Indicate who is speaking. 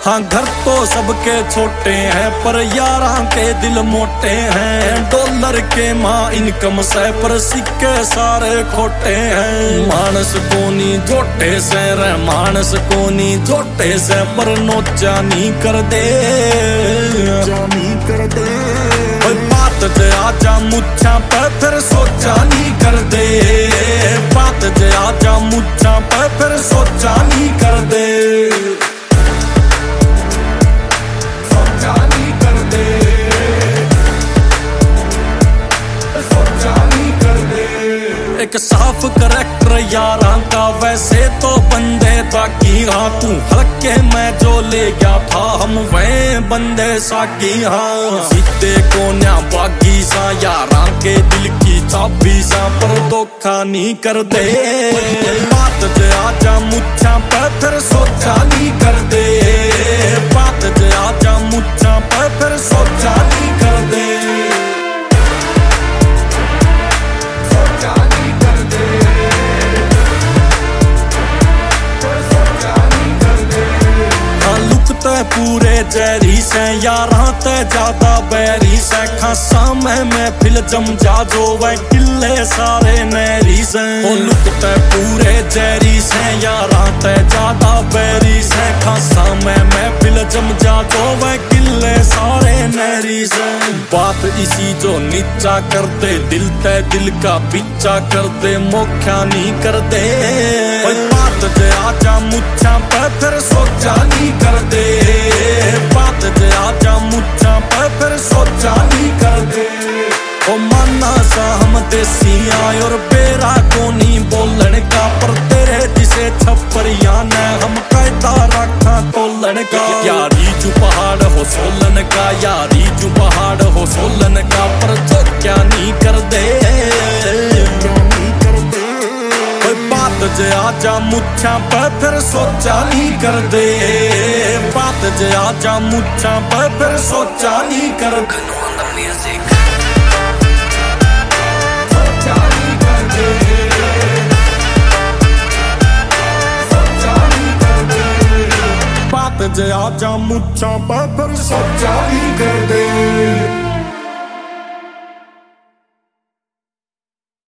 Speaker 1: हाँ घर तो सबके छोटे हैं पर यारां के दिल मोटे हैं। डॉलर के माँ इनकम से पर सिक्के सारे खोटे हैं। मानस कोनी जोटे से रे मानस कोनी जोटे से पर नोचा नहीं कर दे बात जे आजा मुच्छा पे फिर सोचा नहीं कर दे। बात जे आजा मुच्छा पे फिर सोचा नहीं कर दे। एक साफ करैक्टर यारां का वैसे तो बंदे बाकी। हाँ तू हल्के में जो ले गया था हम वह बंदे साकी। हाँ सीते को न्या बागी सा यारां के दिल की चाबी सा पर धोखा नहीं कर दे। बात जे आजा मुच्छा पे फिर सोचा नहीं कर दे। बात जे आजा मुच्छा पे फिर सोचा नहीं कर दे। पूरे जैरी से यारां ते ज्यादा बैरी से। खासा में महफिल जम जा जो वह किले सारे नहरी से। लुकते पूरे जैरी से यारां ते ज्यादा बैरी से। खासा में महफिल जम जा जो वह किले सारे नहरी से। बात इसी जो नीचा कर दे दिल ते दिल का बिच्चा कर दे मोख्या नहीं कर दे। बात जे आजा मुच्छा पे फिर सोचा नहीं कर दे। बात जे आजा मुच्छा पे फिर सोचा नहीं कर दे। ओ माना सा हम देसी आए और बेरा को नहीं बोलन का पर तेरे जिसे छपरिया ने हम कायदा रखा तोलन का। यारी जो पहाड़ हो सोलन का यारी जो पहाड़ हो सोलन का पर जो क्या नहीं कर दे। बात जे आजा मुच्छा पे फिर सोचा नहीं कर दे। बात जे आजा मुच्छा पे फिर सोचा नहीं कर दे। बात जे आजा मुच्छा पे फिर सोचा नहीं कर दे।